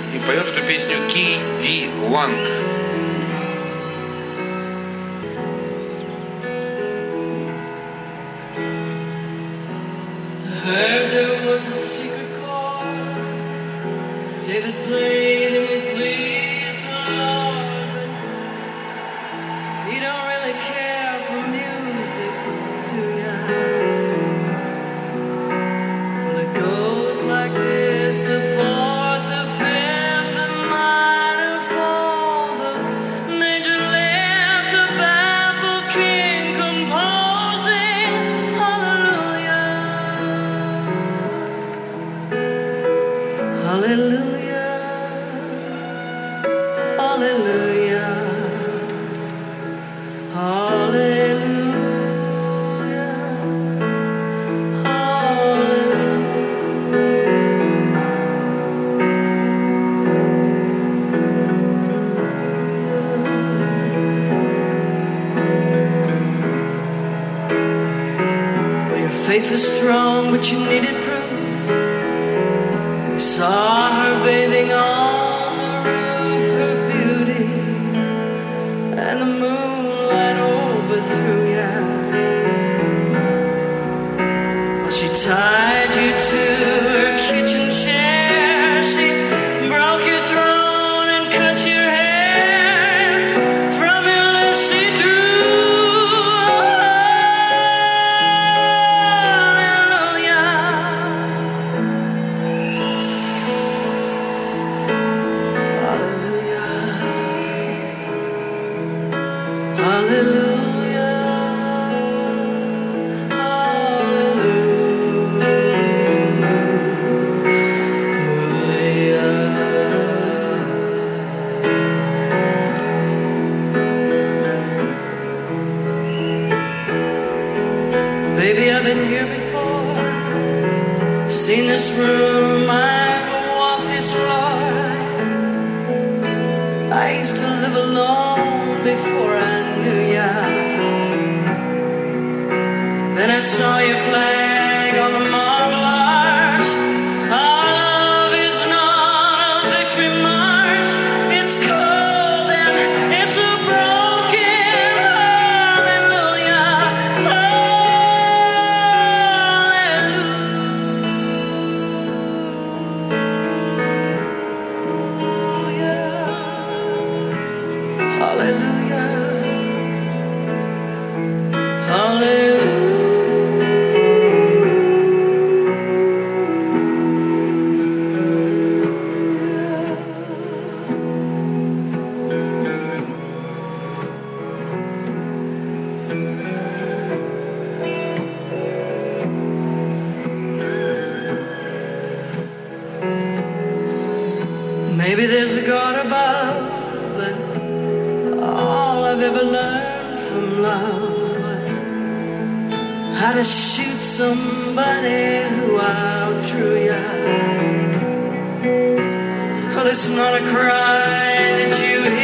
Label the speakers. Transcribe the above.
Speaker 1: и поет эту песню Ки Ди Ланг.
Speaker 2: Heard there was a secret chord David played and it pleased the Lord, but he don't really care for music, do ya? Well, it goes like this: the fourth, the fifth, the minor fall, the major left, the baffled king composing. Hallelujah. Hallelujah, hallelujah, hallelujah, hallelujah. Well, your faith is strong, but you needed proof. You saw her bathing on the roof, her beauty, and the moonlight overthrew ya. Well, she tied you to her kitchen chair, she broke your throne and cut your hair. From your lips she drew hallelujah. Hallelujah, hallelujah. Baby, I've been here before, seen this room, I've walked this floor. I used to live alone before I knew ya. Then I saw your flag on the Marble Arch. Our love is not a victory march. It's cold and it's a broken hallelujah. Hallelujah. Hallelujah. Maybe there's a God above, but all I've ever learned from love was how to shoot somebody who outdrew ya. Well, it's not a cry that you